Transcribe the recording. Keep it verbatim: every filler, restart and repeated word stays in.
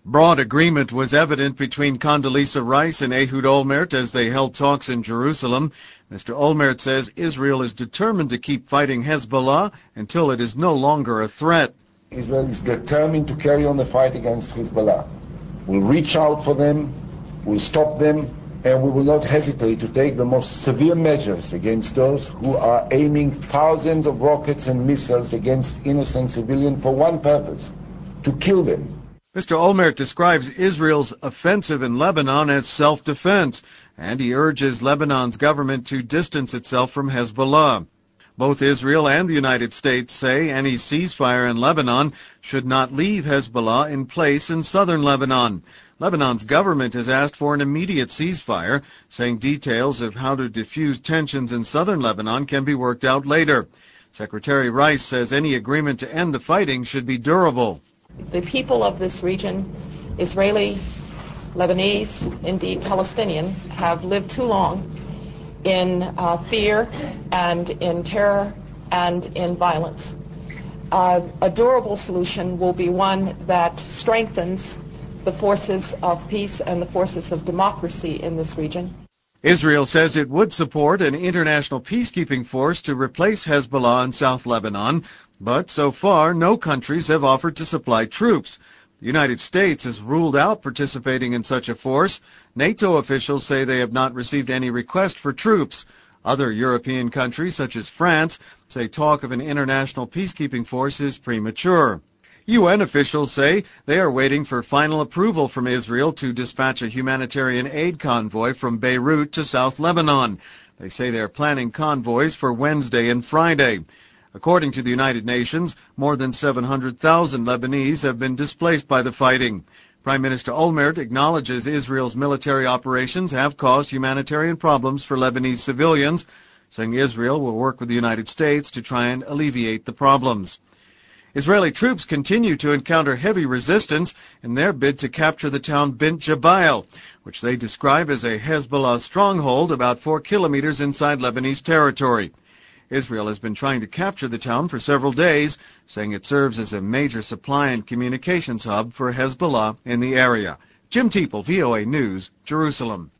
Broad agreement was evident between Condoleezza Rice and Ehud Olmert as they held talks in Jerusalem. Mister Olmert says Israel is determined to keep fighting Hezbollah until it is no longer a threat. Israel is determined to carry on the fight against Hezbollah. We'll reach out for them, we'll stop them, and we will not hesitate to take the most severe measures against those who are aiming thousands of rockets and missiles against innocent civilians for one purpose, to kill them. Mister Olmert describes Israel's offensive in Lebanon as self-defense, and he urges Lebanon's government to distance itself from Hezbollah. Both Israel and the United States say any ceasefire in Lebanon should not leave Hezbollah in place in southern Lebanon. Lebanon's government has asked for an immediate ceasefire, saying details of how to defuse tensions in southern Lebanon can be worked out later. Secretary Rice says any agreement to end the fighting should be durable. The people of this region, Israeli, Lebanese, indeed Palestinian, have lived too long in uh, fear and in terror and in violence. Uh, a durable solution will be one that strengthens the forces of peace and the forces of democracy in this region. Israel says it would support an international peacekeeping force to replace Hezbollah in South Lebanon, but so far no countries have offered to supply troops. The United States has ruled out participating in such a force. NATO officials say they have not received any request for troops. Other European countries, such as France, say talk of an international peacekeeping force is premature. U N officials say they are waiting for final approval from Israel to dispatch a humanitarian aid convoy from Beirut to South Lebanon. They say they are planning convoys for Wednesday and Friday. According to the United Nations, more than seven hundred thousand Lebanese have been displaced by the fighting. Prime Minister Olmert acknowledges Israel's military operations have caused humanitarian problems for Lebanese civilians, saying Israel will work with the United States to try and alleviate the problems. Israeli troops continue to encounter heavy resistance in their bid to capture the town Bint Jbail, which they describe as a Hezbollah stronghold about four kilometers inside Lebanese territory. Israel has been trying to capture the town for several days, saying it serves as a major supply and communications hub for Hezbollah in the area. Jim Teeple, V O A News, Jerusalem.